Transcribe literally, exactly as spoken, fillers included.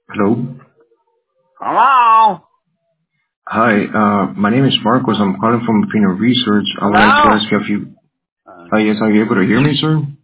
Hello. Hello? Hi, uh, my name is Marcos. I'm calling from Pino Research. I would like to Hello? ask you a few. Uh, Uh, yes, are you able to hear me, sir?